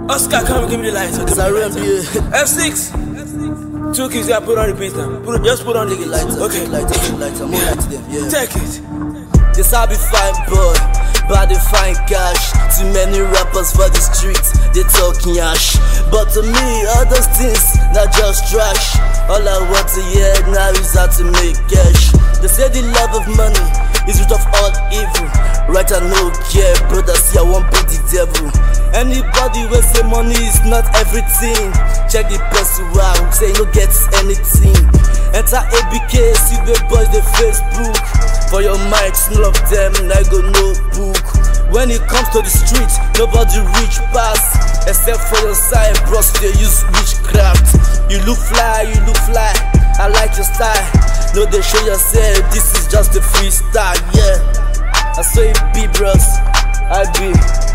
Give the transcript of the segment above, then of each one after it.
Oscar, come and give me the lights. It's a R&B. F6. 2 keys, yeah, put on repeat now. Just put on the Lights, okay. lights, more lights to them, yeah. Take it. This I be fine, boy, but they find cash. Too many rappers for the streets, they talking ash. But to me, all those things, not just trash. All I want to hear now is how to make cash. They say the love of money is root of all evil. Right, I no care, brother, see I won't be the devil. Anybody will say money is not everything. Check the person who say no gets anything. Enter ABK, see the boys, the Facebook. For your mics, none of them, I go no book. When it comes to the street, nobody reach past. Except for your side, bros, they use witchcraft. You look fly, I like your style. No, they show yourself, this is just a freestyle, yeah. I saw it be, bros, I be.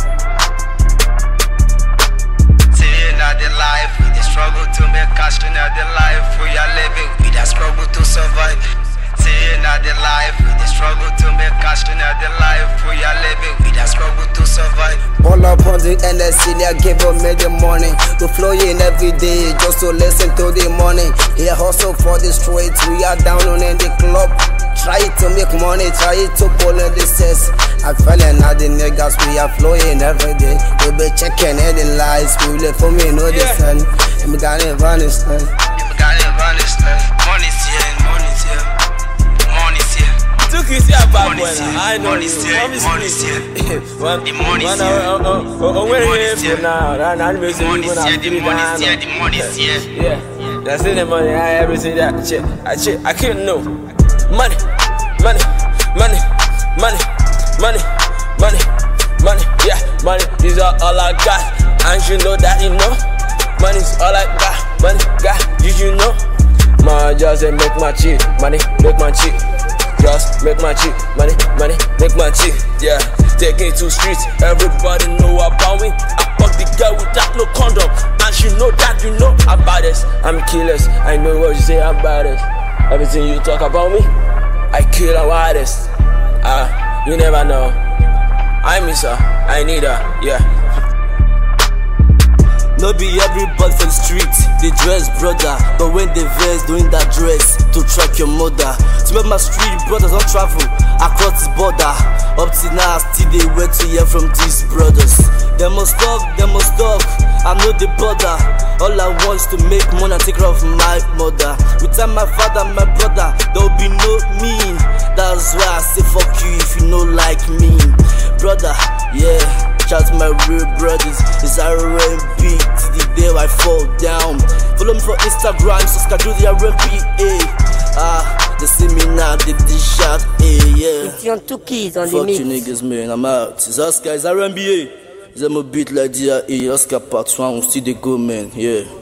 Saying that the life, we the struggle to make cash, to know the life we are living, we the struggle to survive. Saying that the life, we the struggle to make cash, to know the life we are living, we the struggle to survive. All up on the NSC, I give up me the money to flow in every day, just to listen to the money. Here hustle for the streets, we are down on in the club. Try to make money, try to pull in the cess. I fell in at the niggas, we are flowing every day. We be checking any lies, we live for me, no descent. We got it vanish, man. We got it vanish, man. Money's here, money's here. Money's here. 2 keys, yeah, bad boy. Money's here, I know money's here, money's here. The money's here. We're here for now. The money's here, the money's here, the money's here. Yeah, that's in the money. I everything that shit. I can't know. Money, money, money, money, money, money, money. Yeah, money is all I got, and you know that you know. Money's all I got, money, got. You know. Man, just make my cheat, money, make my cheat. Just make my cheat, money, money, make my cheat. Yeah, taking it to streets, everybody know about me. I fuck the girl without no condom, and you know that you know about this. I'm killers, I know what you say about it. Everything you talk about me, I kill a widest. You never know. I miss her, I need her, yeah. No be everybody for the street, they dress, brother. But when they verse, doing that dress to track your mother. To make my street brothers don't travel across the border. Up till now, still they wait to hear from these brothers. They must talk, I know the border. All I want is to make money and take care of my mother. Without my father, my brother, there'll be no me. That's why I say fuck you if you know like me. Brother, yeah. Shout to my real brothers, it's R&B till the day I fall down. Follow me for Instagram, subscribe to the R&B. They see me now, they shout, yeah. It's on 2 keys on Fuck the you mix. niggas, man, I'm out. It's Oscar, it's R&B. It's a beat like the Oscar part 1, we still they go, man, yeah.